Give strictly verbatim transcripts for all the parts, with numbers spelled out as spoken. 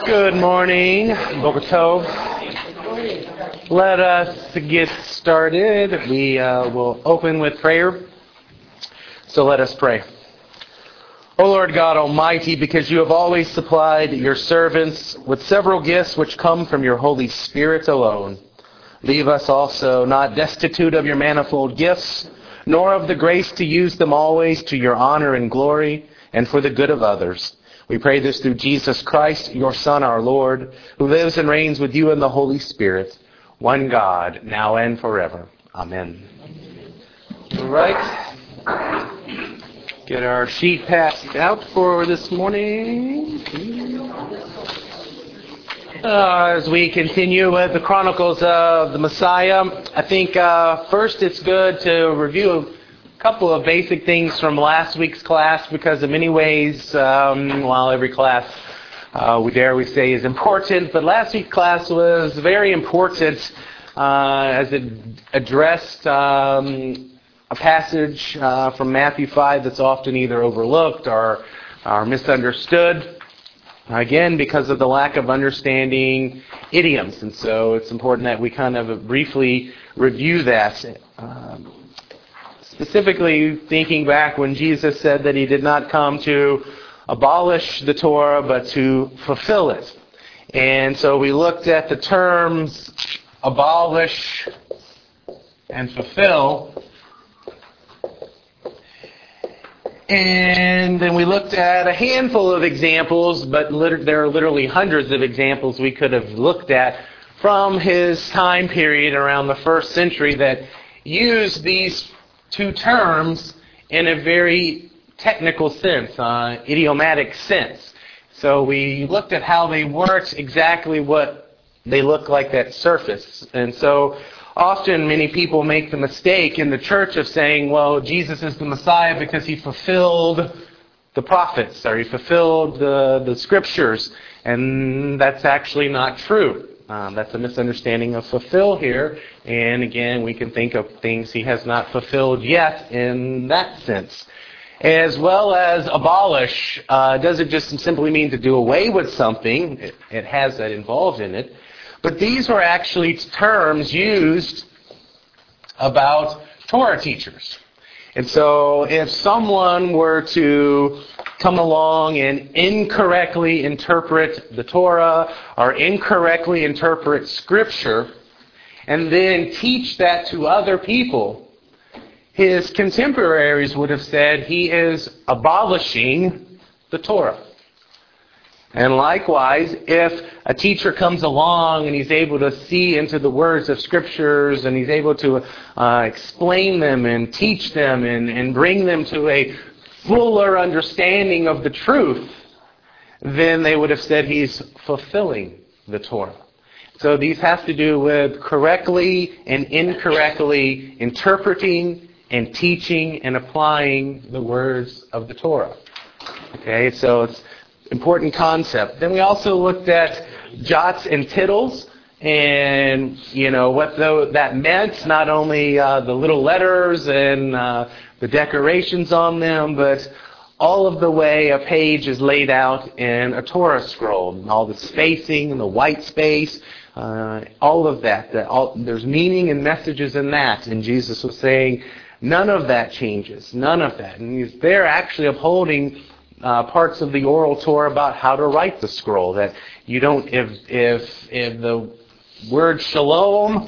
Good morning, Boker Tov. Let us get started. We uh, will open with prayer. So let us pray. O Lord God Almighty, because you have always supplied your servants with several gifts which come from your Holy Spirit alone, leave us also not destitute of your manifold gifts, nor of the grace to use them always to your honor and glory and for the good of others. We pray this through Jesus Christ, your Son, our Lord, who lives and reigns with you in the Holy Spirit, one God, now and forever. Amen. All right. Get our sheet passed out for this morning. Uh, as we continue with the Chronicles of the Messiah, I think uh, first it's good to review couple of basic things from last week's class, because in many ways, um, while every class uh, we dare we say is important, but last week's class was very important uh, as it addressed um, a passage uh, from Matthew five that's often either overlooked or, or misunderstood. Again, because of the lack of understanding idioms, and so it's important that we kind of briefly review that. Um, Specifically, thinking back when Jesus said that he did not come to abolish the Torah, but to fulfill it. And so we looked at the terms abolish and fulfill. And then we looked at a handful of examples, but lit- there are literally hundreds of examples we could have looked at from his time period around the first century that used these two terms in a very technical sense, uh, idiomatic sense. So we looked at how they weren't exactly what they look like at surface. And so often many people make the mistake in the church of saying, well, Jesus is the Messiah because he fulfilled the prophets, or he fulfilled the, the scriptures. And that's actually not true. Um, that's a misunderstanding of fulfill here. And again, we can think of things he has not fulfilled yet in that sense. As well as abolish uh, doesn't just simply mean to do away with something. It, it has that involved in it. But these were actually terms used about Torah teachers. And so if someone were to come along and incorrectly interpret the Torah or incorrectly interpret Scripture and then teach that to other people, his contemporaries would have said he is abolishing the Torah. And likewise, if a teacher comes along and he's able to see into the words of Scriptures and he's able to uh, explain them and teach them and, and bring them to a fuller understanding of the truth, then they would have said he's fulfilling the Torah. So these have to do with correctly and incorrectly interpreting and teaching and applying the words of the Torah. Okay, so it's important concept. Then we also looked at jots and tittles, and you know what the, that meant. Not only uh, the little letters and uh, the decorations on them, but all of the way a page is laid out in a Torah scroll, all the spacing and the white space, uh, all of that. that all, there's meaning and messages in that. And Jesus was saying none of that changes, none of that. And he's there actually upholding Uh, parts of the oral Torah about how to write the scroll. That you don't, if if if the word shalom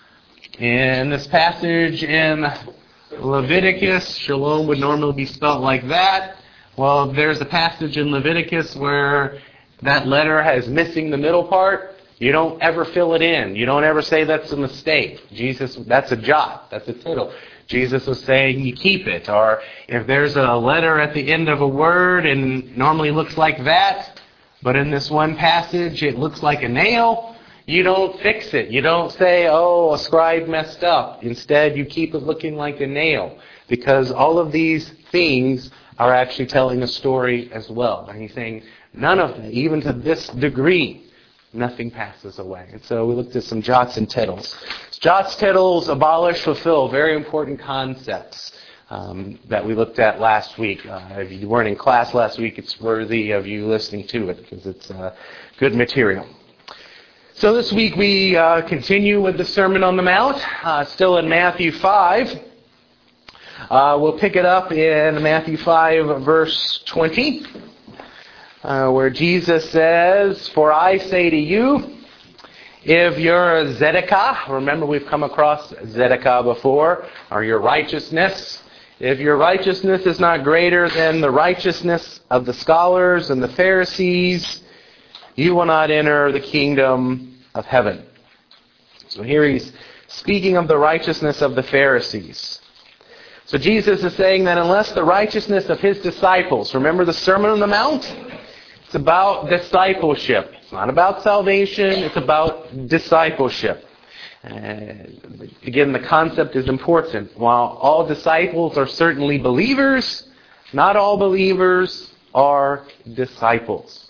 in this passage in Leviticus, shalom would normally be spelled like that. Well, there's a passage in Leviticus where that letter is missing the middle part. You don't ever fill it in. You don't ever say that's a mistake. Jesus, that's a jot. That's a tittle. Jesus was saying you keep it. Or if there's a letter at the end of a word and normally looks like that, but in this one passage it looks like a nail, you don't fix it. You don't say, oh, a scribe messed up. Instead, you keep it looking like a nail, because all of these things are actually telling a story as well. And he's saying none of them, even to this degree, nothing passes away. And so we looked at some jots and tittles. Jots, tittles, abolish, fulfill, very important concepts. um, that we looked at last week. Uh, if you weren't in class last week, it's worthy of you listening to it because it's uh, good material. So this week we uh, continue with the Sermon on the Mount, uh, still in Matthew five. Uh, we'll pick it up in Matthew five, verse twenty, uh, where Jesus says, "For I say to you, if your Zedekah," remember we've come across Zedekah before, or your righteousness, "if your righteousness is not greater than the righteousness of the scholars and the Pharisees, you will not enter the kingdom of heaven." So here he's speaking of the righteousness of the Pharisees. So Jesus is saying that unless the righteousness of his disciples, remember the Sermon on the Mount? It's about discipleship. It's not about salvation. It's about discipleship. Uh, again, the concept is important. While all disciples are certainly believers, not all believers are disciples.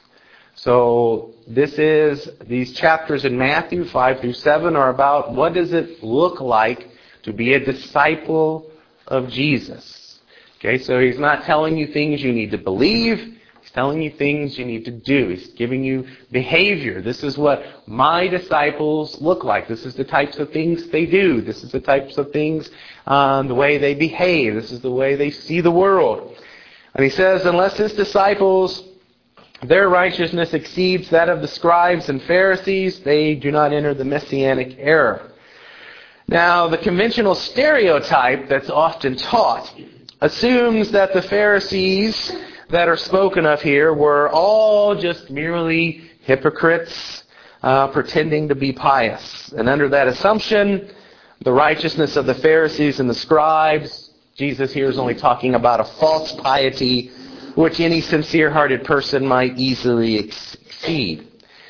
So this is, these chapters in Matthew five through seven are about what does it look like to be a disciple of Jesus. Okay, so he's not telling you things you need to believe. He's telling you things you need to do. He's giving you behavior. This is what my disciples look like. This is the types of things they do. This is the types of things, um, the way they behave. This is the way they see the world. And he says, unless his disciples, their righteousness exceeds that of the scribes and Pharisees, they do not enter the Messianic era. Now, the conventional stereotype that's often taught assumes that the Pharisees that are spoken of here were all just merely hypocrites uh, pretending to be pious. And under that assumption, the righteousness of the Pharisees and the scribes, Jesus here is only talking about a false piety which any sincere-hearted person might easily exceed.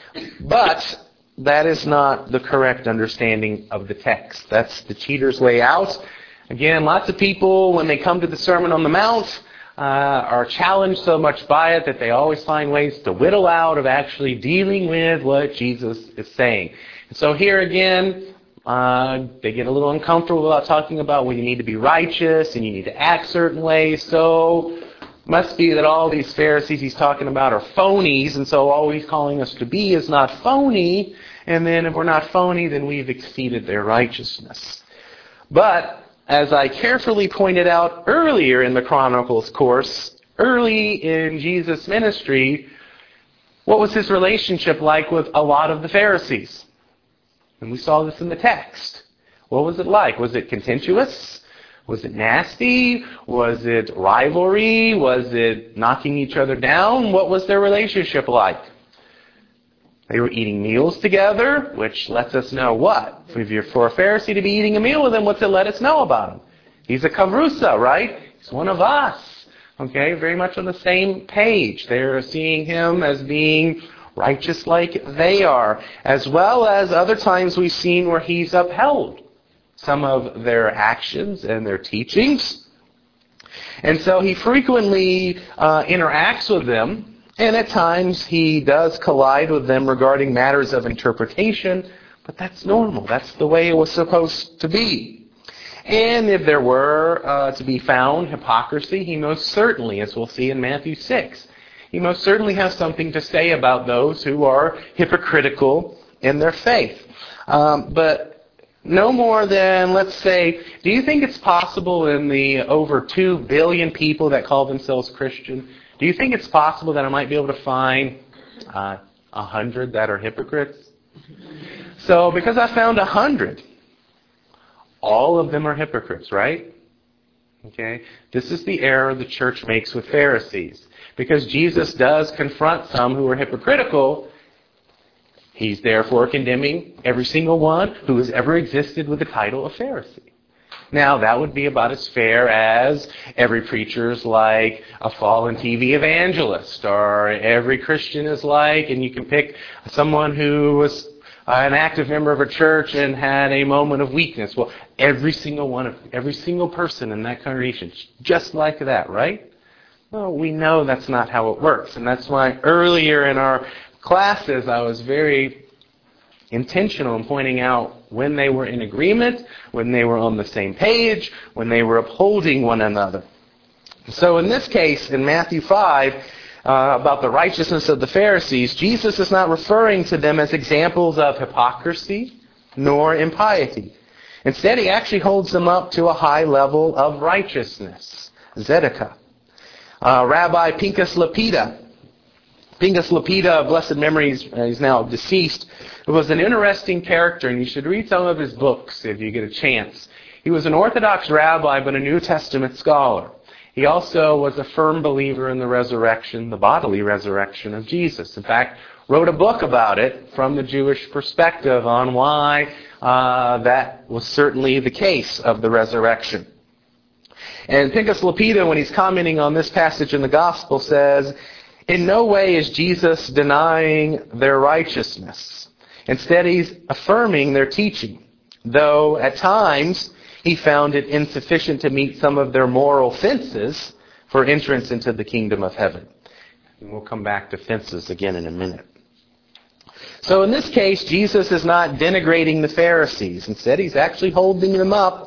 But that is not the correct understanding of the text. That's the cheater's way out. Again, lots of people, when they come to the Sermon on the Mount, uh, are challenged so much by it that they always find ways to whittle out of actually dealing with what Jesus is saying. And so here again, uh, they get a little uncomfortable about talking about, well, you need to be righteous and you need to act certain ways. So must be that all these Pharisees he's talking about are phonies, and so all he's calling us to be is not phony, and then if we're not phony, then we've exceeded their righteousness. But, as I carefully pointed out earlier in the Chronicles course, early in Jesus' ministry, what was his relationship like with a lot of the Pharisees? And we saw this in the text. What was it like? Was it contentious? Was it nasty? Was it rivalry? Was it knocking each other down? What was their relationship like? They were eating meals together, which lets us know what? If you're for a Pharisee to be eating a meal with him, what's it let us know about him? He's a kavrusa, right? He's one of us. Okay, very much on the same page. They're seeing him as being righteous like they are, as well as other times we've seen where he's upheld some of their actions and their teachings. And so he frequently uh, interacts with them, and at times he does collide with them regarding matters of interpretation, but that's normal. That's the way it was supposed to be. And if there were uh, to be found hypocrisy, he most certainly, as we'll see in Matthew six, he most certainly has something to say about those who are hypocritical in their faith. Um, but no more than, let's say, do you think it's possible in the over two billion people that call themselves Christian, do you think it's possible that I might be able to find uh, a hundred that are hypocrites? So, because I found a hundred, all of them are hypocrites, right? Okay? This is the error the church makes with Pharisees. Because Jesus does confront some who are hypocritical, he's therefore condemning every single one who has ever existed with the title of Pharisee. Now, that would be about as fair as every preacher is like a fallen T V evangelist, or every Christian is like, and you can pick someone who was an active member of a church and had a moment of weakness. Well, every single one of every single person in that congregation, just like that, right? Well, we know that's not how it works, and that's why earlier in our classes I was very intentional in pointing out when they were in agreement, when they were on the same page, when they were upholding one another. So in this case, in Matthew five, uh, about the righteousness of the Pharisees, Jesus is not referring to them as examples of hypocrisy nor impiety. Instead, he actually holds them up to a high level of righteousness, tzedakah. Uh, Rabbi Pinchas Lapida, Pinchas Lapida, of blessed memory, he's now deceased, was an interesting character, and you should read some of his books if you get a chance. He was an Orthodox rabbi, but a New Testament scholar. He also was a firm believer in the resurrection, the bodily resurrection of Jesus. In fact, wrote a book about it from the Jewish perspective on why uh, that was certainly the case of the resurrection. And Pinchas Lapida, when he's commenting on this passage in the Gospel, says, "In no way is Jesus denying their righteousness. Instead, he's affirming their teaching, though at times he found it insufficient to meet some of their moral fences for entrance into the kingdom of heaven." And we'll come back to fences again in a minute. So in this case, Jesus is not denigrating the Pharisees. Instead, he's actually holding them up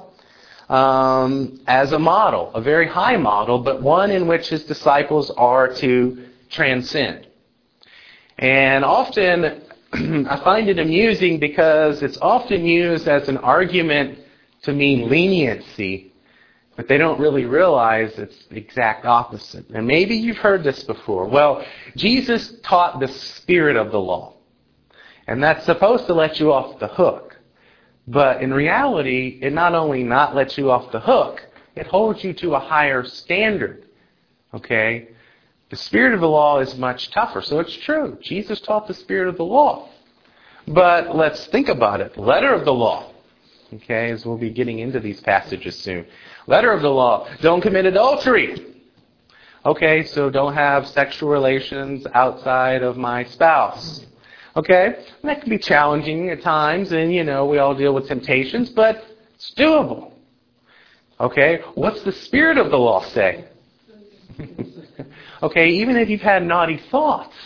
um, as a model, a very high model, but one in which his disciples are to transcend. And often, I find it amusing because it's often used as an argument to mean leniency, but they don't really realize it's the exact opposite. And maybe you've heard this before. Well, Jesus taught the spirit of the law, and that's supposed to let you off the hook. But in reality, it not only not lets you off the hook, it holds you to a higher standard. Okay? The spirit of the law is much tougher. So it's true. Jesus taught the spirit of the law. But let's think about it. Letter of the law. Okay, as we'll be getting into these passages soon. Letter of the law. Don't commit adultery. Okay, so don't have sexual relations outside of my spouse. Okay, and that can be challenging at times, and you know, we all deal with temptations, but it's doable. Okay, what's the spirit of the law say? Okay, even if you've had naughty thoughts,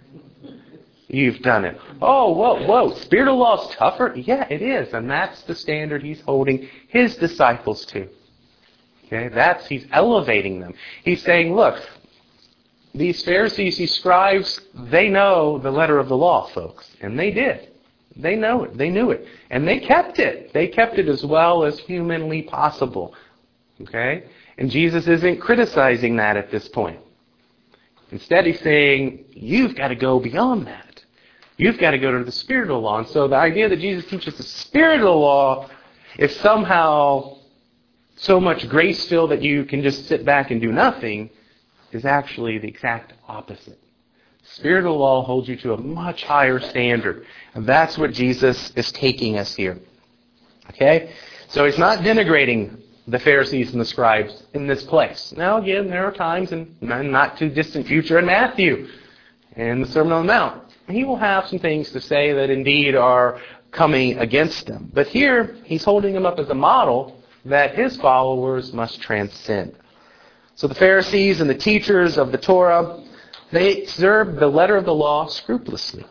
you've done it. Oh, whoa, whoa, spirit of law is tougher? Yeah, it is, and that's the standard he's holding his disciples to. Okay, that's, he's elevating them. He's saying, look, these Pharisees, these scribes, they know the letter of the law, folks. And they did. They know it. They knew it. And they kept it. They kept it as well as humanly possible. Okay? And Jesus isn't criticizing that at this point. Instead, he's saying, you've got to go beyond that. You've got to go to the spirit of the law. And so the idea that Jesus teaches the spirit of the law is somehow so much grace-filled that you can just sit back and do nothing is actually the exact opposite. Spirit of the law holds you to a much higher standard. And that's what Jesus is taking us here. Okay? So he's not denigrating the Pharisees and the scribes in this place. Now again, there are times in not too distant future in Matthew and the Sermon on the Mount, he will have some things to say that indeed are coming against them. But here, he's holding them up as a model that his followers must transcend. So the Pharisees and the teachers of the Torah, they observed the letter of the law scrupulously.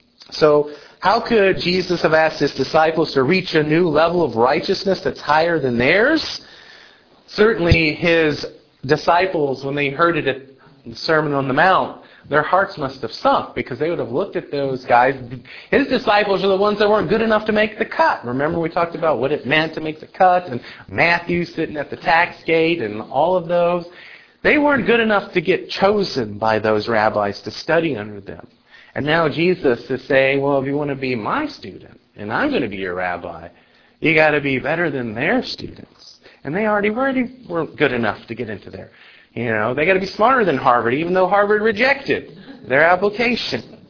So how could Jesus have asked his disciples to reach a new level of righteousness that's higher than theirs? Certainly his disciples, when they heard it at the Sermon on the Mount, their hearts must have sunk because they would have looked at those guys. His disciples are the ones that weren't good enough to make the cut. Remember we talked about what it meant to make the cut, and Matthew sitting at the tax gate and all of those. They weren't good enough to get chosen by those rabbis to study under them. And now Jesus is saying, well, if you want to be my student, and I'm going to be your rabbi, you got to be better than their students. And they already, already weren't good enough to get into there. You know, they got to be smarter than Harvard, even though Harvard rejected their application.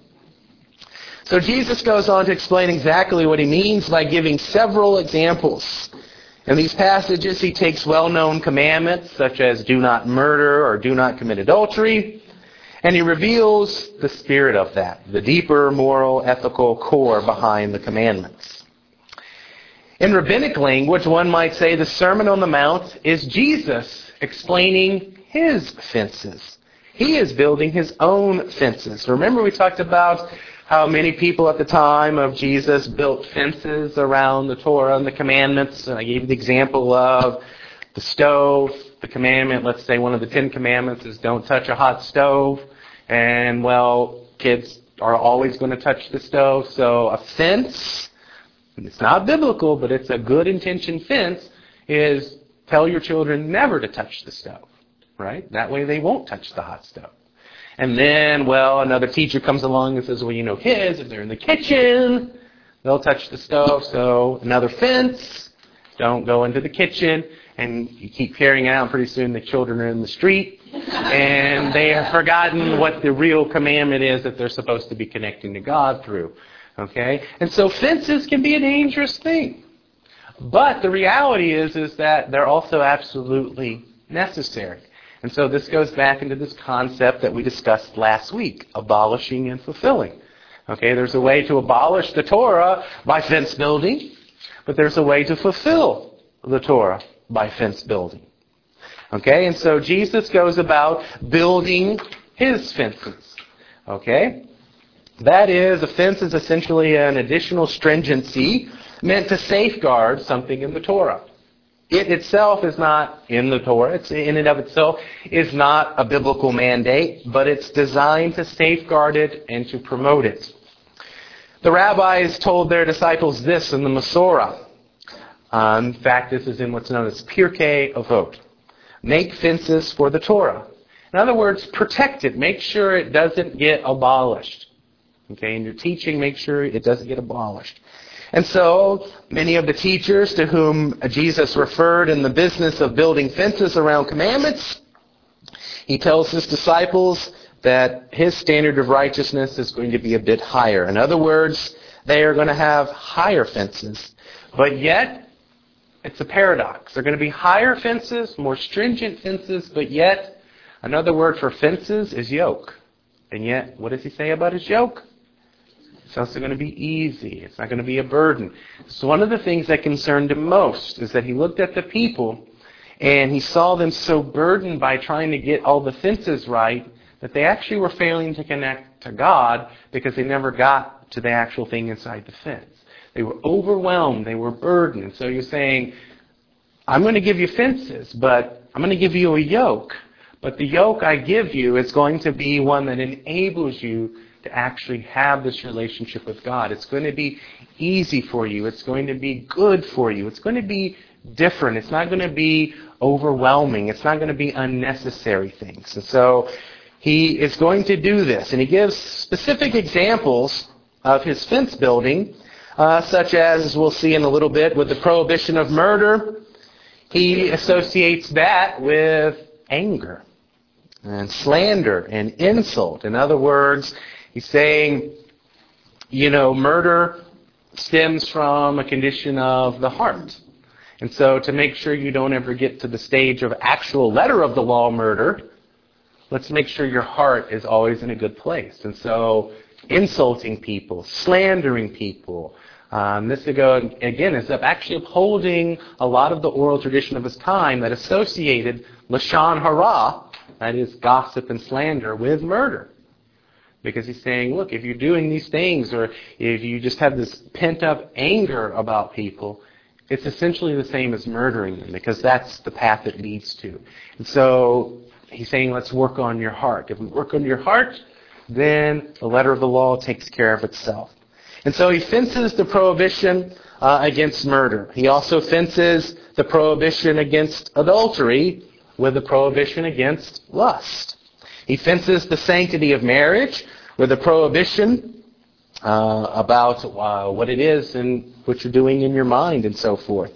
So Jesus goes on to explain exactly what he means by giving several examples. In these passages, he takes well-known commandments such as do not murder or do not commit adultery, and he reveals the spirit of that, the deeper moral, ethical core behind the commandments. In rabbinic language, one might say the Sermon on the Mount is Jesus explaining his fences. He is building his own fences. Remember we talked about how many people at the time of Jesus built fences around the Torah and the commandments. And I gave you the example of the stove, the commandment. Let's say one of the Ten Commandments is don't touch a hot stove. And, well, kids are always going to touch the stove. So a fence, and it's not biblical, but it's a good intentioned fence, is tell your children never to touch the stove. Right? That way they won't touch the hot stove. And then, well, another teacher comes along and says, well, you know, kids, if they're in the kitchen, they'll touch the stove. So another fence, don't go into the kitchen. And you keep carrying it out, and pretty soon the children are in the street. And they have forgotten what the real commandment is that they're supposed to be connecting to God through. Okay? And so fences can be a dangerous thing. But the reality is, is that they're also absolutely necessary. And so this goes back into this concept that we discussed last week, abolishing and fulfilling. Okay, there's a way to abolish the Torah by fence building, but there's a way to fulfill the Torah by fence building. Okay, and so Jesus goes about building his fences. Okay, that is, a fence is essentially an additional stringency meant to safeguard something in the Torah. It itself is not in the Torah. It's in and of itself is not a biblical mandate, but it's designed to safeguard it and to promote it. The rabbis told their disciples this in the Masorah. Um, in fact, this is in what's known as Pirkei Avot. Make fences for the Torah. In other words, protect it. Make sure it doesn't get abolished. Okay, in your teaching, make sure it doesn't get abolished. And so, many of the teachers to whom Jesus referred in the business of building fences around commandments, he tells his disciples that his standard of righteousness is going to be a bit higher. In other words, they are going to have higher fences. But yet, it's a paradox. They're going to be higher fences, more stringent fences, but yet, another word for fences is yoke. And yet, what does he say about his yoke? It's also going to be easy. It's not going to be a burden. So one of the things that concerned him most is that he looked at the people and he saw them so burdened by trying to get all the fences right that they actually were failing to connect to God because they never got to the actual thing inside the fence. They were overwhelmed. They were burdened. And so you're saying, I'm going to give you fences, but I'm going to give you a yoke. But the yoke I give you is going to be one that enables you to actually have this relationship with God. It's going to be easy for you. It's going to be good for you. It's going to be different. It's not going to be overwhelming. It's not going to be unnecessary things. And so he is going to do this. And he gives specific examples of his fence building, uh, such as, as we'll see in a little bit, with the prohibition of murder. He associates that with anger and slander and insult. In other words, he's saying, you know, murder stems from a condition of the heart. And so to make sure you don't ever get to the stage of actual letter of the law murder, let's make sure your heart is always in a good place. And so insulting people, slandering people, um, this ago, again is actually upholding a lot of the oral tradition of his time that associated Lashon Hara, that is gossip and slander, with murder. Because he's saying, look, if you're doing these things, or if you just have this pent-up anger about people, it's essentially the same as murdering them, because that's the path it leads to. And so he's saying, let's work on your heart. If we work on your heart, then the letter of the law takes care of itself. And so he fences the prohibition uh, against murder. He also fences the prohibition against adultery with the prohibition against lust. He fences the sanctity of marriage with a prohibition uh, about uh, what it is and what you're doing in your mind and so forth.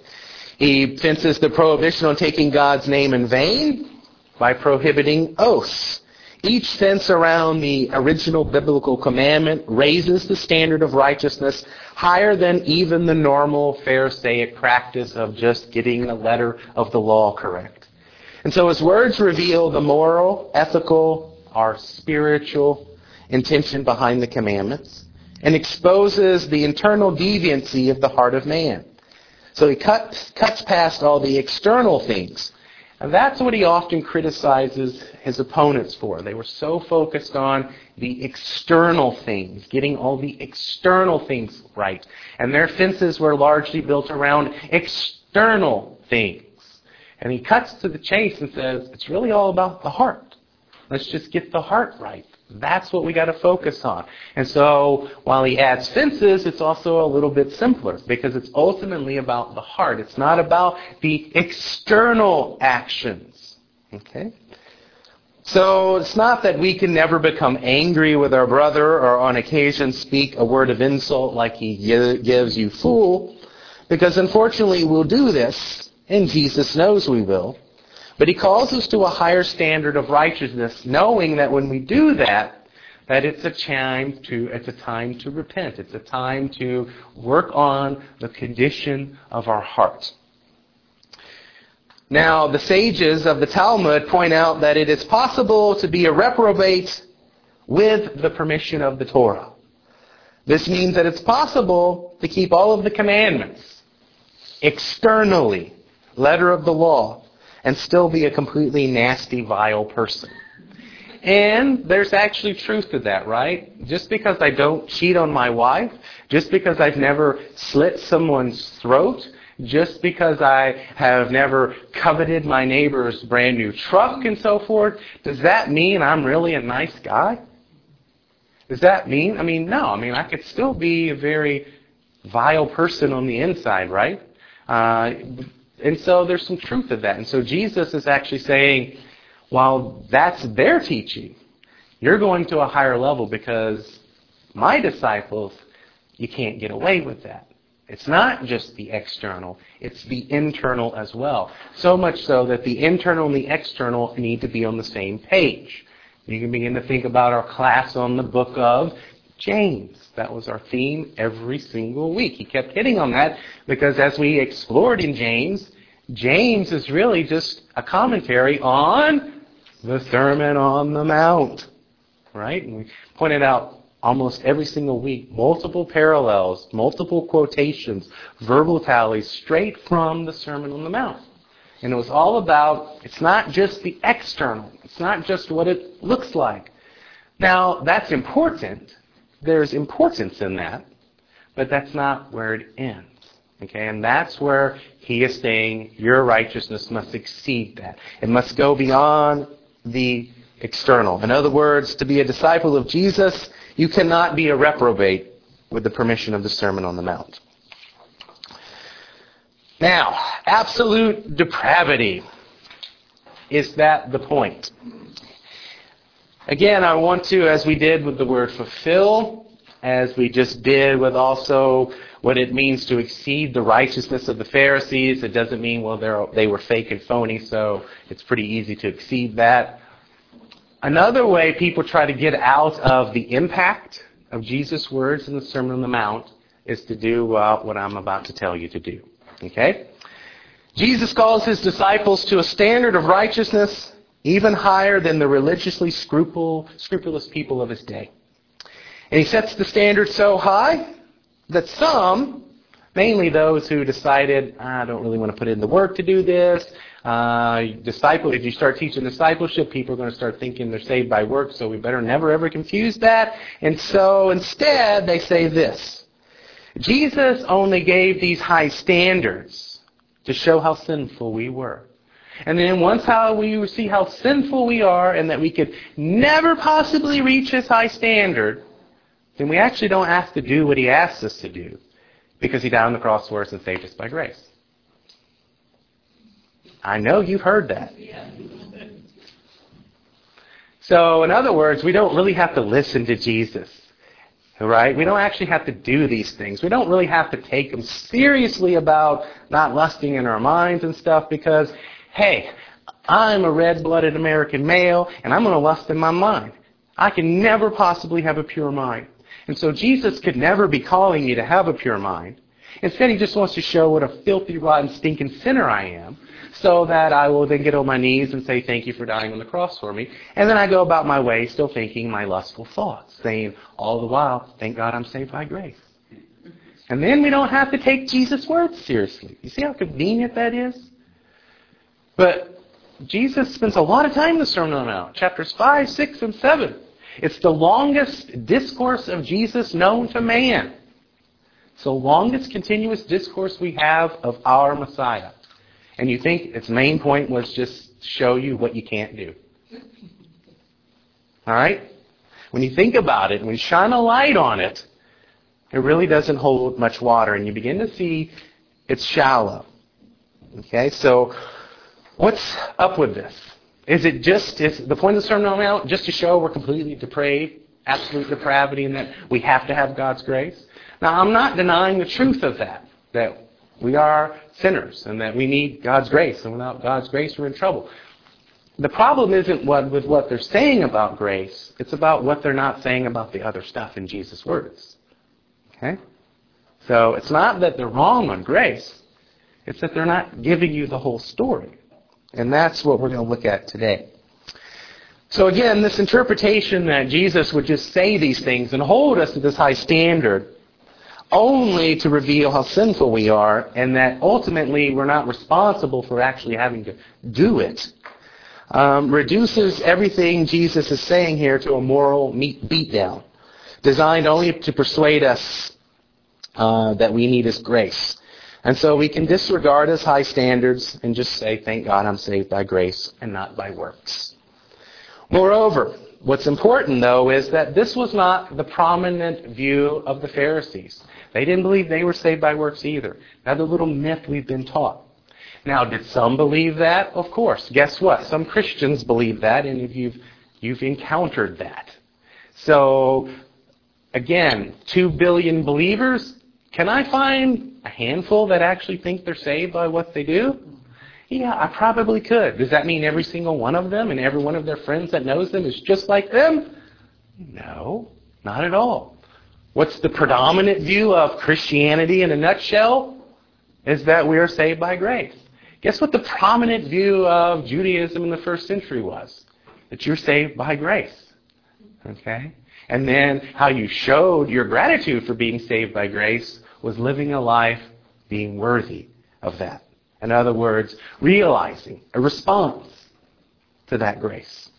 He fences the prohibition on taking God's name in vain by prohibiting oaths. Each fence around the original biblical commandment raises the standard of righteousness higher than even the normal Pharisaic practice of just getting the letter of the law correct. And so his words reveal the moral, ethical, or spiritual intention behind the commandments and exposes the internal deviancy of the heart of man. So he cuts, cuts past all the external things And that's what he often criticizes his opponents for. They were so focused on the external things, getting all the external things right. And their fences were largely built around external things. And he cuts to the chase and says, it's really all about the heart. Let's just get the heart right. That's what we got to focus on. And so while he adds fences, it's also a little bit simpler because it's ultimately about the heart. It's not about the external actions. Okay? So it's not that we can never become angry with our brother or on occasion speak a word of insult like he gives you fool, because unfortunately we'll do this, and Jesus knows we will. But he calls us to a higher standard of righteousness, knowing that when we do that, that it's a time to it's a time to repent. It's a time to work on the condition of our heart. Now, the sages of the Talmud point out that it is possible to be a reprobate with the permission of the Torah. This means that it's possible to keep all of the commandments externally, letter of the law, and still be a completely nasty, vile person. And there's actually truth to that, right? Just because I don't cheat on my wife, just because I've never slit someone's throat, just because I have never coveted my neighbor's brand new truck and so forth, does that mean I'm really a nice guy? Does that mean? I mean, no. I mean, I could still be a very vile person on the inside, right? Uh, and so there's some truth to that. And so Jesus is actually saying, while that's their teaching, you're going to a higher level because my disciples, you can't get away with that. It's not just the external, it's the internal as well. So much so that the internal and the external need to be on the same page. You can begin to think about our class on the book of James. That was our theme every single week. He kept hitting on that because as we explored in James, James is really just a commentary on the Sermon on the Mount. Right? And we pointed out almost every single week, multiple parallels, multiple quotations, verbal tallies straight from the Sermon on the Mount. And it was all about, it's not just the external. It's not just what it looks like. Now, that's important. There's importance in that. But that's not where it ends. Okay? And that's where he is saying your righteousness must exceed that. It must go beyond the external. In other words, to be a disciple of Jesus, you cannot be a reprobate with the permission of the Sermon on the Mount. Now, absolute depravity. Is that the point? Again, I want to, as we did with the word fulfill, as we just did with also what it means to exceed the righteousness of the Pharisees, it doesn't mean, well, they're, they were fake and phony, so it's pretty easy to exceed that. Another way people try to get out of the impact of Jesus' words in the Sermon on the Mount is to do uh, what I'm about to tell you to do. Okay? Jesus calls his disciples to a standard of righteousness even higher than the religiously scruple, scrupulous people of his day. And he sets the standard so high that some, mainly those who decided, I don't really want to put in the work to do this, Uh, disciple, if you start teaching discipleship, people are going to start thinking they're saved by works, so we better never ever confuse that. And so instead, they say this. Jesus only gave these high standards to show how sinful we were. And then once how we see how sinful we are and that we could never possibly reach his high standard, then we actually don't have to do what he asks us to do because he died on the cross for us and saved us by grace. I know you've heard that. So, in other words, we don't really have to listen to Jesus. Right? We don't actually have to do these things. We don't really have to take him seriously about not lusting in our minds and stuff because, hey, I'm a red-blooded American male and I'm going to lust in my mind. I can never possibly have a pure mind. And so Jesus could never be calling me to have a pure mind. Instead, he just wants to show what a filthy, rotten, stinking sinner I am, so that I will then get on my knees and say, thank you for dying on the cross for me. And then I go about my way still thinking my lustful thoughts, saying all the while, thank God I'm saved by grace. And then we don't have to take Jesus' words seriously. You see how convenient that is? But Jesus spends a lot of time in the Sermon on the Mount, chapters five, six, and seven. It's the longest discourse of Jesus known to man. It's the longest continuous discourse we have of our Messiah. And you think its main point was just show you what you can't do. All right? When you think about it, when you shine a light on it, it really doesn't hold much water, and you begin to see it's shallow. Okay, so what's up with this? Is it just, is the point of the Sermon on the Mount just to show we're completely depraved, absolute depravity, and that we have to have God's grace? Now, I'm not denying the truth of that, that we are sinners and that we need God's grace, and without God's grace we're in trouble. The problem isn't what, with what they're saying about grace, it's about what they're not saying about the other stuff in Jesus' words. Okay? So it's not that they're wrong on grace, it's that they're not giving you the whole story. And that's what we're going to look at today. So again, this interpretation that Jesus would just say these things and hold us to this high standard only to reveal how sinful we are, and that ultimately we're not responsible for actually having to do it, um, reduces everything Jesus is saying here to a moral beatdown, designed only to persuade us uh, that we need His grace. And so we can disregard His high standards and just say, thank God I'm saved by grace and not by works. Moreover, what's important, though, is that this was not the prominent view of the Pharisees. They didn't believe they were saved by works either. Another little myth we've been taught. Now, did some believe that? Of course. Guess what? Some Christians believe that, and if you've, you've encountered that. So, again, two billion believers. Can I find a handful that actually think they're saved by what they do? Yeah, I probably could. Does that mean every single one of them and every one of their friends that knows them is just like them? No, not at all. What's the predominant view of Christianity in a nutshell? Is that we are saved by grace. Guess what the prominent view of Judaism in the first century was? That you're saved by grace. Okay? And then how you showed your gratitude for being saved by grace was living a life being worthy of that. In other words, realizing a response to that grace.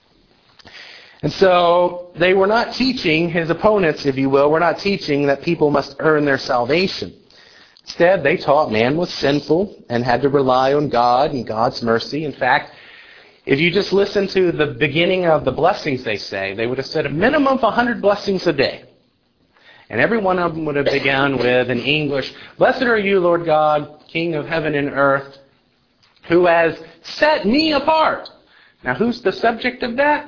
And so they were not teaching, his opponents, if you will, were not teaching that people must earn their salvation. Instead, they taught man was sinful and had to rely on God and God's mercy. In fact, if you just listen to the beginning of the blessings they say, they would have said a minimum of one hundred blessings a day. And every one of them would have begun with, in English, "Blessed are you, Lord God, King of heaven and earth, who has set me apart." Now, who's the subject of that?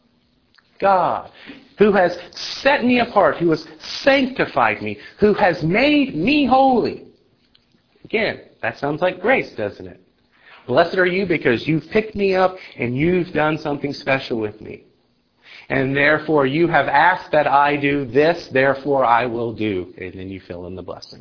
God. Who has set me apart, who has sanctified me, who has made me holy. Again, that sounds like grace, doesn't it? Blessed are you because you've picked me up and you've done something special with me. And therefore you have asked that I do this, therefore I will do. And then you fill in the blessing.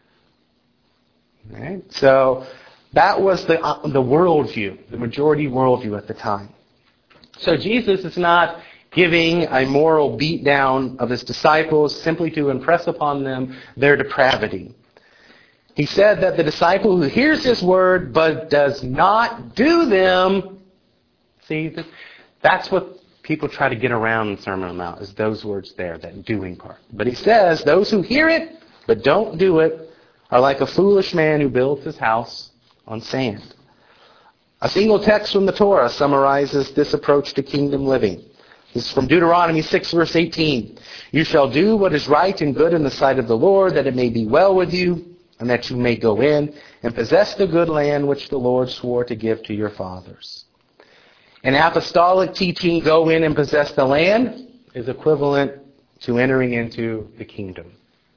Right? So that was the, uh, the worldview, the majority worldview at the time. So Jesus is not giving a moral beatdown of his disciples simply to impress upon them their depravity. He said that the disciple who hears his word but does not do them, see, that's what people try to get around in the Sermon on the Mount, is those words there, that doing part. But he says, those who hear it but don't do it are like a foolish man who builds his house on sand. A single text from the Torah summarizes this approach to kingdom living. This is from Deuteronomy six, verse eighteen. You shall do what is right and good in the sight of the Lord, that it may be well with you, and that you may go in and possess the good land which the Lord swore to give to your fathers. An apostolic teaching, go in and possess the land, is equivalent to entering into the kingdom.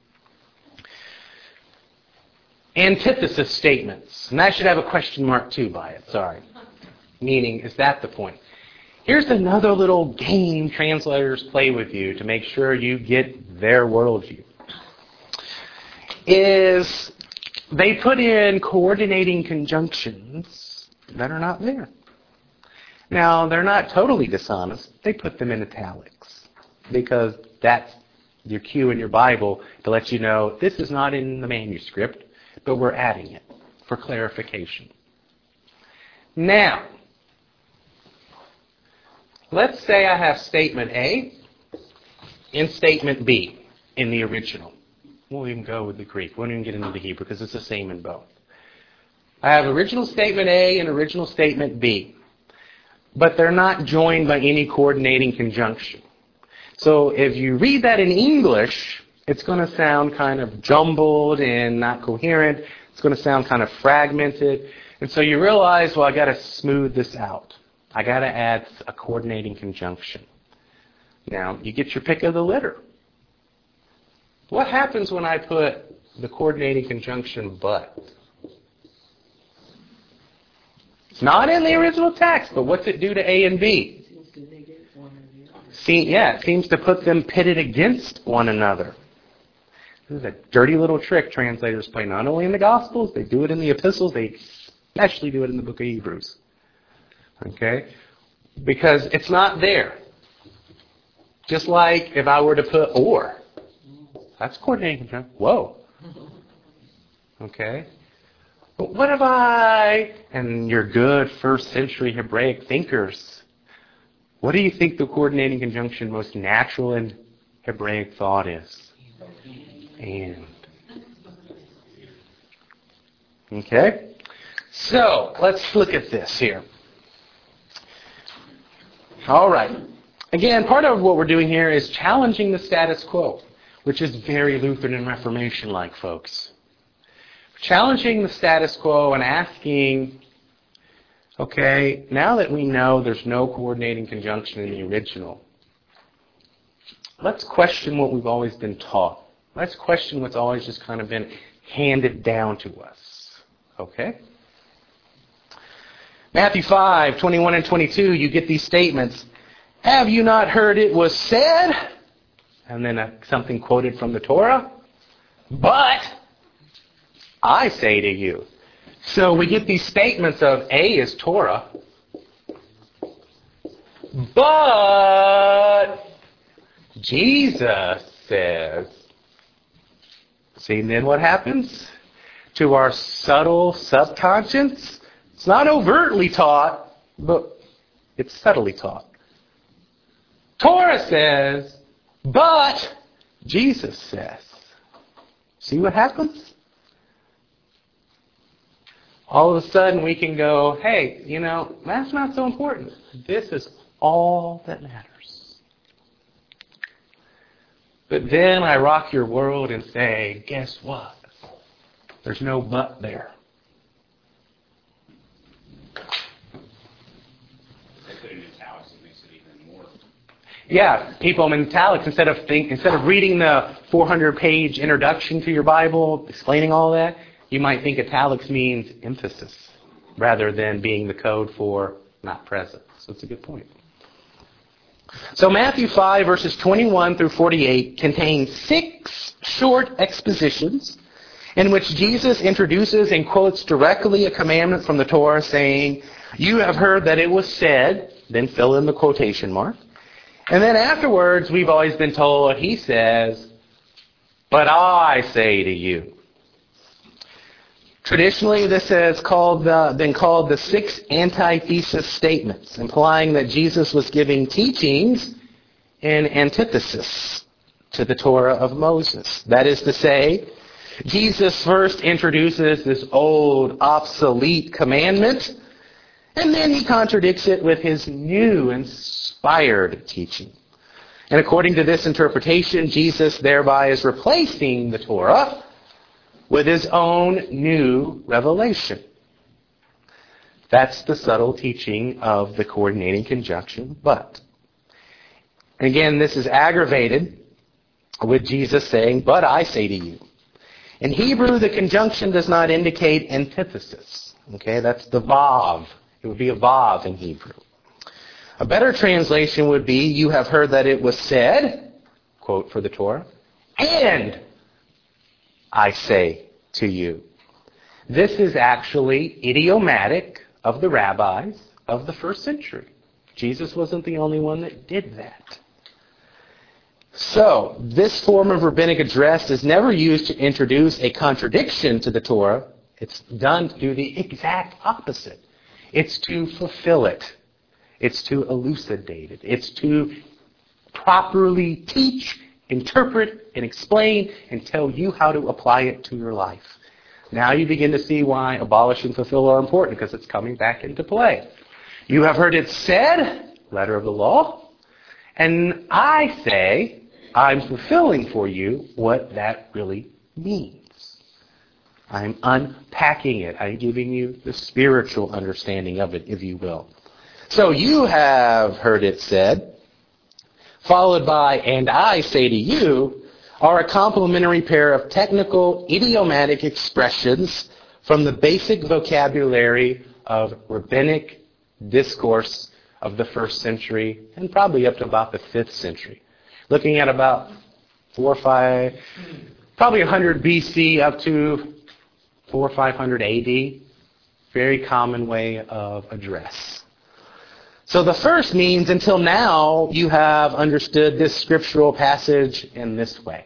Antithesis statements. And I should have a question mark too by it, sorry. Meaning, is that the point? Here's another little game translators play with you to make sure you get their worldview. Is they put in coordinating conjunctions that are not there. Now, they're not totally dishonest. They put them in italics because that's your cue in your Bible to let you know this is not in the manuscript, but we're adding it for clarification. Now, let's say I have statement A and statement B in the original. We'll even go with the Greek. We won't even get into the Hebrew because it's the same in both. I have original statement A and original statement B, but they're not joined by any coordinating conjunction. So if you read that in English, it's going to sound kind of jumbled and not coherent. It's going to sound kind of fragmented. And so you realize, well, I got to smooth this out. I got to add a coordinating conjunction. Now, you get your pick of the litter. What happens when I put the coordinating conjunction but? It's not in the original text, but what's it do to A and B? See, yeah, it seems to put them pitted against one another. This is a dirty little trick translators play, not only in the Gospels, they do it in the epistles, they especially do it in the book of Hebrews. Okay? Because it's not there. Just like if I were to put or. That's coordinating conjunction. Whoa. Okay? But what if I, and your good first century Hebraic thinkers, what do you think the coordinating conjunction most natural in Hebraic thought is? And. Okay? So, let's look at this here. All right. Again, part of what we're doing here is challenging the status quo, which is very Lutheran and Reformation-like, folks. Challenging the status quo and asking, okay, now that we know there's no coordinating conjunction in the original, let's question what we've always been taught. Let's question what's always just kind of been handed down to us. Okay? Matthew five, twenty-one and twenty-two, you get these statements. Have you not heard it was said? And then uh, something quoted from the Torah. But I say to you. So we get these statements of A is Torah. But Jesus says. See, and then what happens? To our subtle subconscious, it's not overtly taught, but it's subtly taught. Torah says, but Jesus says. See what happens? All of a sudden we can go, hey, you know, that's not so important. This is all that matters. But then I rock your world and say, guess what? There's no but there. Yeah, people in italics, instead of think, instead of reading the four hundred page introduction to your Bible, explaining all that, you might think italics means emphasis rather than being the code for not present. So it's a good point. So Matthew five, verses twenty-one through forty-eight contain six short expositions in which Jesus introduces and quotes directly a commandment from the Torah saying, you have heard that it was said, then fill in the quotation mark. And then afterwards, we've always been told, he says, but I say to you. Traditionally, this has called, uh, been called the six antithesis statements, implying that Jesus was giving teachings in antithesis to the Torah of Moses. That is to say, Jesus first introduces this old, obsolete commandment, and then he contradicts it with his new, inspired teaching. And according to this interpretation, Jesus thereby is replacing the Torah with his own new revelation. That's the subtle teaching of the coordinating conjunction, but. And again, this is aggravated with Jesus saying, but I say to you. In Hebrew, the conjunction does not indicate antithesis. Okay, that's the vav. It would be a vav in Hebrew. A better translation would be, you have heard that it was said, quote for the Torah, and I say to you. This is actually idiomatic of the rabbis of the first century. Jesus wasn't the only one that did that. So, this form of rabbinic address is never used to introduce a contradiction to the Torah. It's done to do the exact opposite. It's to fulfill it. It's to elucidate it. It's to properly teach, interpret, and explain, and tell you how to apply it to your life. Now you begin to see why abolish and fulfill are important, because it's coming back into play. You have heard it said, letter of the law, and I say, I'm fulfilling for you what that really means. I'm unpacking it. I'm giving you the spiritual understanding of it, if you will. So you have heard it said, followed by, and I say to you, are a complementary pair of technical idiomatic expressions from the basic vocabulary of rabbinic discourse of the first century and probably up to about the fifth century. Looking at about four or five, probably one hundred B C up to four or five hundred A D. Very common way of address. So the first means, until now, you have understood this scriptural passage in this way.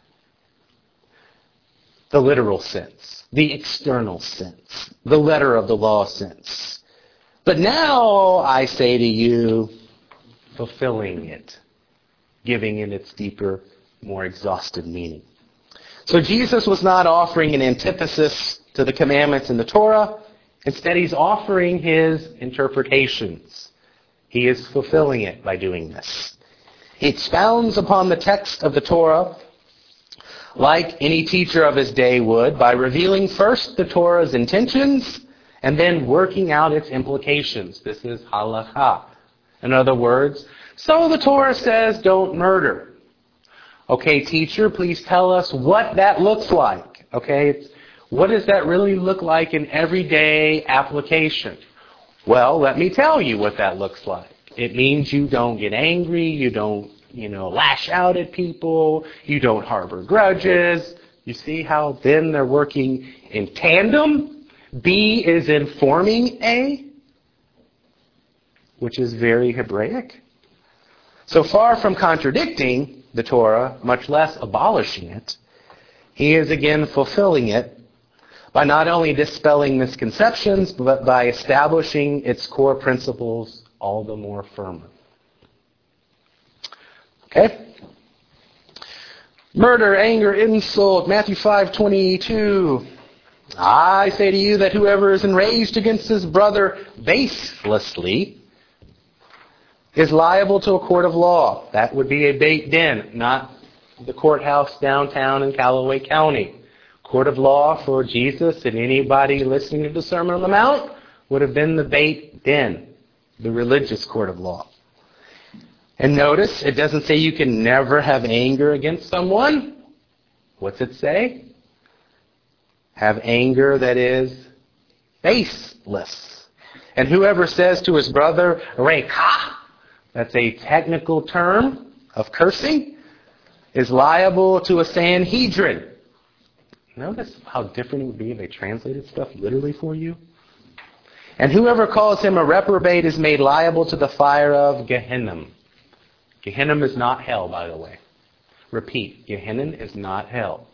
The literal sense, the external sense, the letter of the law sense. But now I say to you, fulfilling it, giving it its deeper, more exhaustive meaning. So Jesus was not offering an antithesis to the commandments in the Torah. Instead, he's offering his interpretations. He is fulfilling it by doing this. He expounds upon the text of the Torah like any teacher of his day would, by revealing first the Torah's intentions and then working out its implications. This is halakha. In other words, so the Torah says don't murder. Okay, teacher, please tell us what that looks like. Okay, it's, what does that really look like in everyday application? Well, let me tell you what that looks like. It means you don't get angry, you don't, you know, lash out at people, you don't harbor grudges. You see how then they're working in tandem? B is informing A, which is very Hebraic. So far from contradicting the Torah, much less abolishing it, he is again fulfilling it by not only dispelling misconceptions, but by establishing its core principles all the more firmly. Okay? Murder, anger, insult, Matthew five twenty-two. I say to you that whoever is enraged against his brother baselessly is liable to a court of law. That would be a Beit Din, not the courthouse downtown in Callaway County. Court of law for Jesus and anybody listening to the Sermon on the Mount would have been the Beit Din, the religious court of law. And notice, it doesn't say you can never have anger against someone. What's it say? Have anger that is baseless. And whoever says to his brother, Rekha, that's a technical term of cursing, is liable to a Sanhedrin. Notice how different it would be if they translated stuff literally for you. And whoever calls him a reprobate is made liable to the fire of Gehenna. Gehenna is not hell, by the way. Repeat, Gehenna is not hell.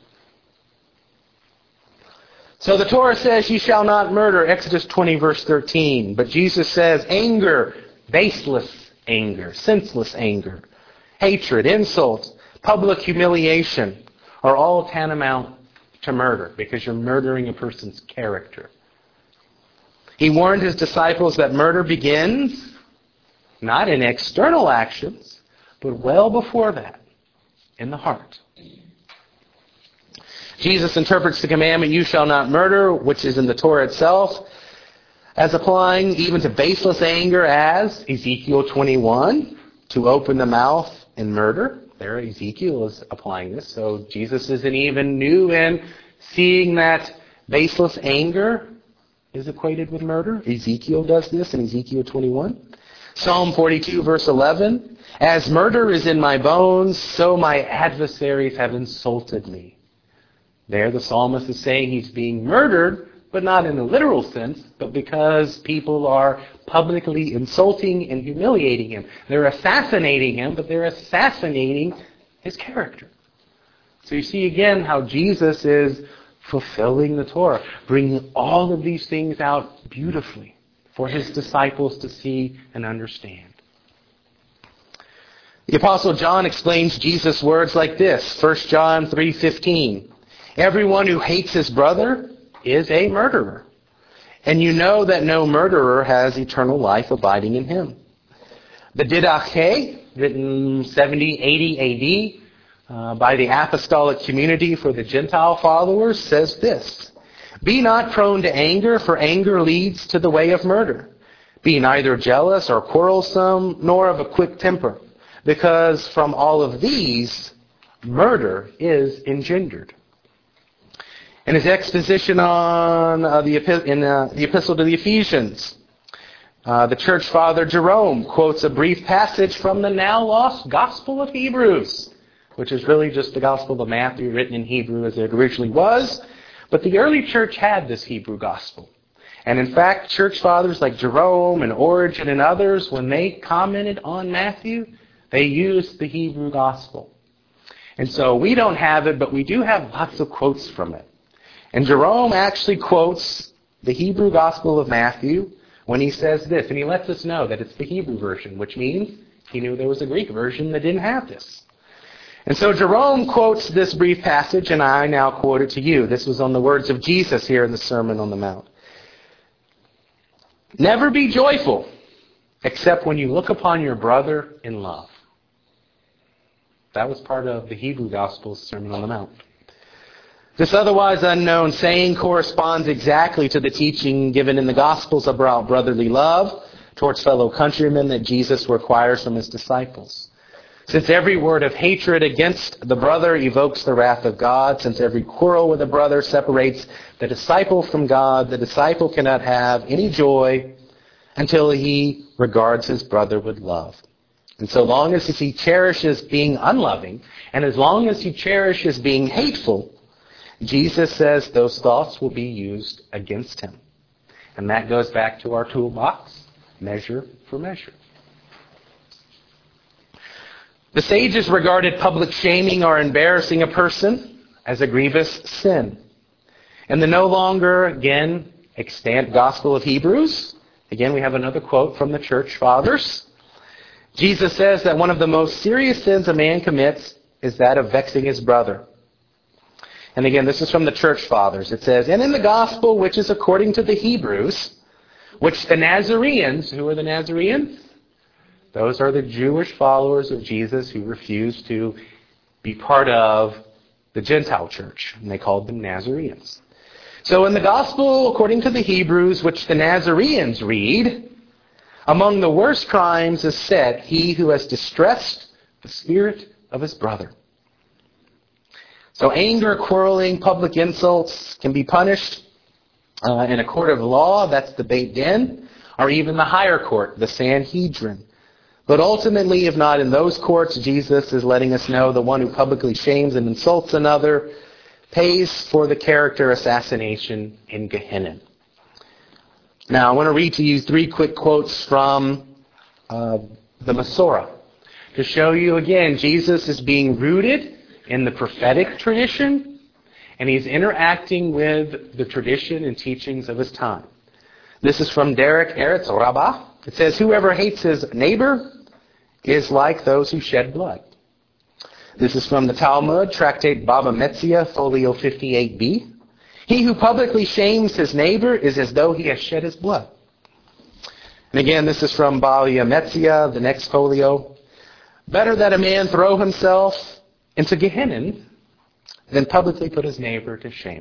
So the Torah says, ye shall not murder, Exodus twenty, verse thirteen. But Jesus says, anger, baseless anger, senseless anger, hatred, insult, public humiliation are all tantamount to murder, because you're murdering a person's character. He warned his disciples that murder begins not in external actions, but well before that, in the heart. Jesus interprets the commandment, you shall not murder, which is in the Torah itself, as applying even to baseless anger as Ezekiel twenty-one, to open the mouth in murder. There, Ezekiel is applying this. So Jesus isn't even new in seeing that baseless anger is equated with murder. Ezekiel does this in Ezekiel twenty-one. Psalm forty-two, verse eleven. As murder is in my bones, so my adversaries have insulted me. There the psalmist is saying he's being murdered, but not in a literal sense, but because people are publicly insulting and humiliating him. They're assassinating him, but they're assassinating his character. So you see again how Jesus is fulfilling the Torah, bringing all of these things out beautifully, for his disciples to see and understand. The Apostle John explains Jesus' words like this, First John three fifteen. Everyone who hates his brother is a murderer. And you know that no murderer has eternal life abiding in him. The Didache, written seventy, eighty A D uh, by the Apostolic Community for the Gentile followers, says this. Be not prone to anger, for anger leads to the way of murder. Be neither jealous or quarrelsome, nor of a quick temper, because from all of these, murder is engendered. In his exposition on uh, the, in, uh, the Epistle to the Ephesians, uh, the church father Jerome quotes a brief passage from the now lost Gospel of Hebrews, which is really just the Gospel of Matthew written in Hebrew as it originally was. But the early church had this Hebrew Gospel. And in fact, church fathers like Jerome and Origen and others, when they commented on Matthew, they used the Hebrew Gospel. And so we don't have it, but we do have lots of quotes from it. And Jerome actually quotes the Hebrew Gospel of Matthew when he says this, and he lets us know that it's the Hebrew version, which means he knew there was a Greek version that didn't have this. And so Jerome quotes this brief passage, and I now quote it to you. This was on the words of Jesus here in the Sermon on the Mount. Never be joyful, except when you look upon your brother in love. That was part of the Hebrew Gospel's Sermon on the Mount. This otherwise unknown saying corresponds exactly to the teaching given in the Gospels about brotherly love towards fellow countrymen that Jesus requires from his disciples. Since every word of hatred against the brother evokes the wrath of God, since every quarrel with a brother separates the disciple from God, the disciple cannot have any joy until he regards his brother with love. And so long as he cherishes being unloving, and as long as he cherishes being hateful, Jesus says those thoughts will be used against him. And that goes back to our toolbox, measure for measure. The sages regarded public shaming or embarrassing a person as a grievous sin. In the no longer, again, extant Gospel of Hebrews, again we have another quote from the church fathers. Jesus says that one of the most serious sins a man commits is that of vexing his brother. And again, this is from the church fathers. It says, and in the gospel which is according to the Hebrews, which the Nazareans, who are the Nazareans? Those are the Jewish followers of Jesus who refused to be part of the Gentile church. And they called them Nazareans. So in the gospel according to the Hebrews, which the Nazareans read, among the worst crimes is said, he who has distressed the spirit of his brother. So anger, quarreling, public insults can be punished uh, in a court of law, that's the Beit Din, or even the higher court, the Sanhedrin. But ultimately, if not in those courts, Jesus is letting us know the one who publicly shames and insults another pays for the character assassination in Gehenna. Now, I want to read to you three quick quotes from uh, the Masorah to show you again Jesus is being rooted in the prophetic tradition, and he's interacting with the tradition and teachings of his time. This is from Derek Eretz Rabbah. It says, whoever hates his neighbor is like those who shed blood. This is from the Talmud, Tractate Baba Metzia, folio fifty-eight b. He who publicly shames his neighbor is as though he has shed his blood. And again, this is from Baba Metzia, the next folio. Better that a man throw himself into Gehenna than publicly put his neighbor to shame.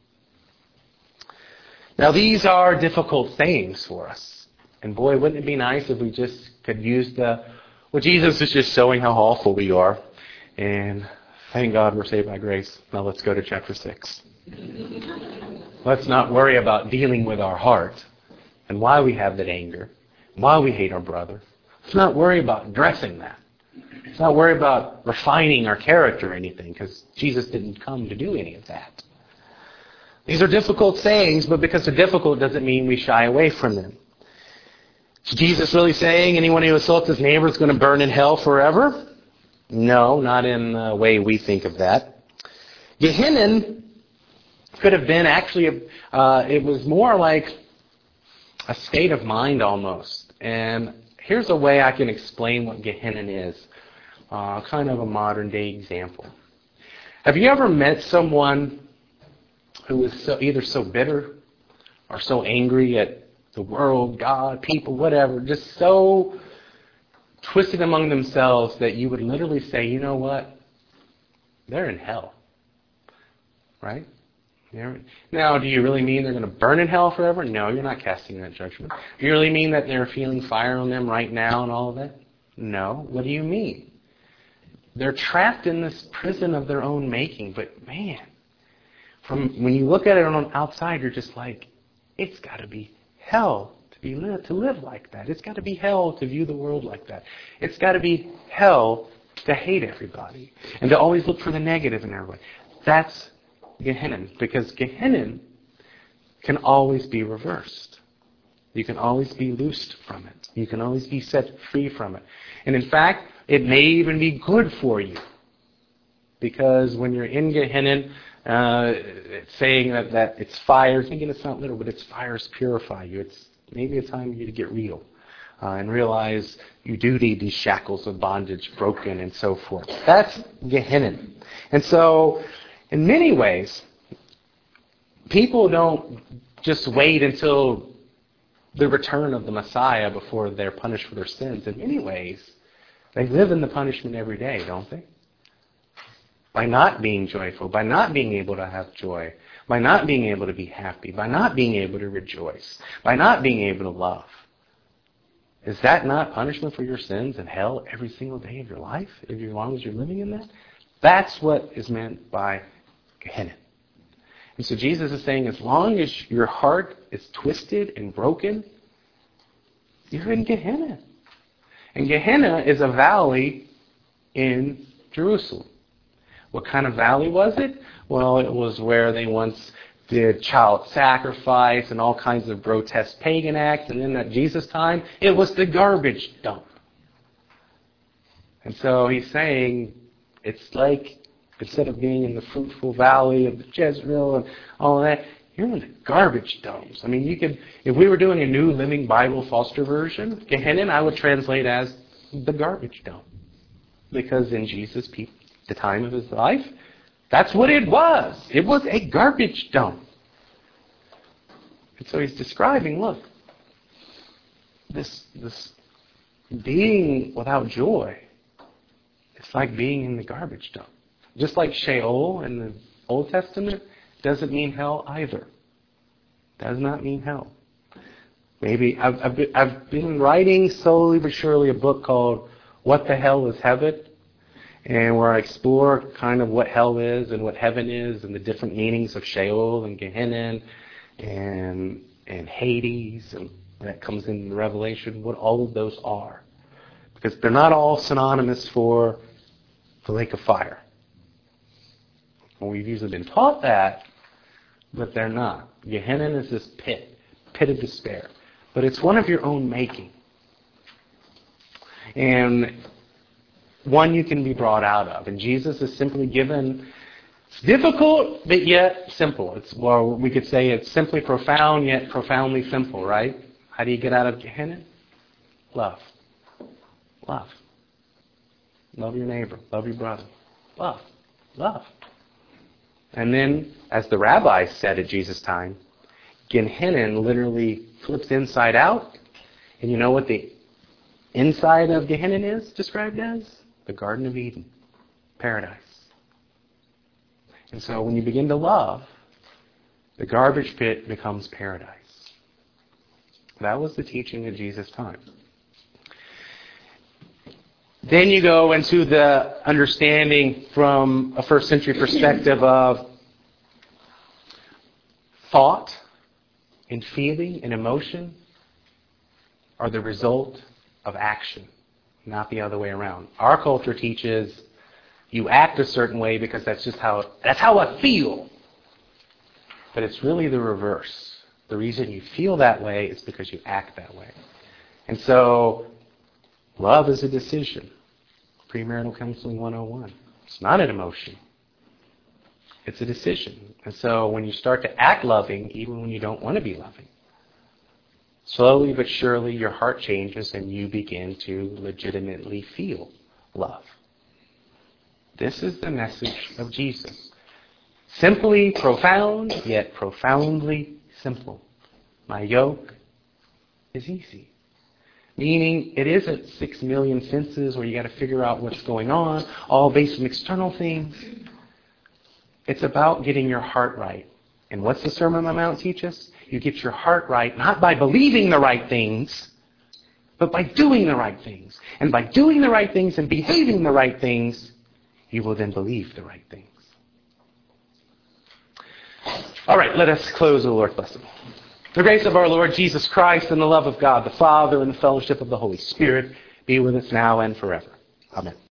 Now these are difficult sayings for us. And boy, wouldn't it be nice if we just could use the, well, Jesus is just showing how awful we are. And thank God we're saved by grace. Now let's go to chapter six. Let's not worry about dealing with our heart and why we have that anger, why we hate our brother. Let's not worry about addressing that. Let's not worry about refining our character or anything, because Jesus didn't come to do any of that. These are difficult sayings, but because they're difficult doesn't mean we shy away from them. Is Jesus really saying anyone who assaults his neighbor is going to burn in hell forever? No, not in the way we think of that. Gehenna could have been actually, uh, it was more like a state of mind almost. And here's a way I can explain what Gehenna is. Uh, kind of a modern day example. Have you ever met someone who is so, either so bitter or so angry at the world, God, people, whatever, just so twisted among themselves that you would literally say, you know what? They're in hell. Right? Now, do you really mean they're going to burn in hell forever? No, you're not casting that judgment. Do you really mean that they're feeling fire on them right now and all of that? No. What do you mean? They're trapped in this prison of their own making. But man, from when you look at it on outside, you're just like, it's got to be hell to be li- to live like that. It's got to be hell to view the world like that. It's got to be hell to hate everybody and to always look for the negative in everybody. That's Gehenna, because Gehenna can always be reversed. You can always be loosed from it. You can always be set free from it. And in fact, it may even be good for you. Because when you're in Gehenna, uh, it's saying that, that it's fire, thinking it's not literal, but it's fires purify you. It's maybe a time for you to get real. Uh, and realize you do need these shackles of bondage broken and so forth. That's Gehenna. And so, in many ways, people don't just wait until the return of the Messiah before they're punished for their sins. In many ways, they live in the punishment every day, don't they? By not being joyful, by not being able to have joy, by not being able to be happy, by not being able to rejoice, by not being able to love. Is that not punishment for your sins and hell every single day of your life, as long as you're living in that? That's what is meant by Gehenna. And so Jesus is saying, as long as your heart is twisted and broken, you're in Gehenna. And Gehenna is a valley in Jerusalem. What kind of valley was it? Well, it was where they once did child sacrifice and all kinds of grotesque pagan acts. And then at Jesus' time, it was the garbage dump. And so he's saying, it's like, instead of being in the fruitful valley of Jezreel and all that, you're in the garbage dumps. I mean, you could, if we were doing a New Living Bible Foster version, Gehenna, I would translate as the garbage dump. Because in Jesus' pe- the time of his life, that's what it was. It was a garbage dump. And so he's describing, look, this, this being without joy, it's like being in the garbage dump. Just like Sheol in the Old Testament doesn't mean hell either. Does not mean hell. Maybe I've, I've, been, I've been writing slowly but surely a book called What the Hell is Heaven? And where I explore kind of what hell is and what heaven is and the different meanings of Sheol and Gehenna and, and Hades, and that comes in Revelation, what all of those are. Because they're not all synonymous for the lake of fire. Well, we've usually been taught that, but they're not. Gehenna is this pit, pit of despair. But it's one of your own making. And one you can be brought out of. And Jesus is simply given, it's difficult, but yet simple. It's, well, we could say it's simply profound, yet profoundly simple, right? How do you get out of Gehenna? Love. Love. Love your neighbor. Love your brother. Love. Love. And then, as the rabbis said at Jesus' time, Gehenna literally flips inside out. And you know what the inside of Gehenna is described as? The Garden of Eden. Paradise. And so when you begin to love, the garbage pit becomes paradise. That was the teaching of Jesus' time. Then you go into the understanding from a first century perspective of thought and feeling and emotion are the result of action, not the other way around. Our culture teaches you act a certain way because that's just how, that's how I feel. But it's really the reverse. The reason you feel that way is because you act that way. And so, love is a decision. Premarital Counseling one oh one. It's not an emotion. It's a decision. And so when you start to act loving, even when you don't want to be loving, slowly but surely your heart changes and you begin to legitimately feel love. This is the message of Jesus. Simply profound, yet profoundly simple. My yoke is easy. Meaning, it isn't six million fences where you got to figure out what's going on, all based on external things. It's about getting your heart right. And what's the Sermon on the Mount teach us? You get your heart right, not by believing the right things, but by doing the right things. And by doing the right things and behaving the right things, you will then believe the right things. All right, let us close with the Lord's blessing. The grace of our Lord Jesus Christ and the love of God the Father and the fellowship of the Holy Spirit be with us now and forever. Amen.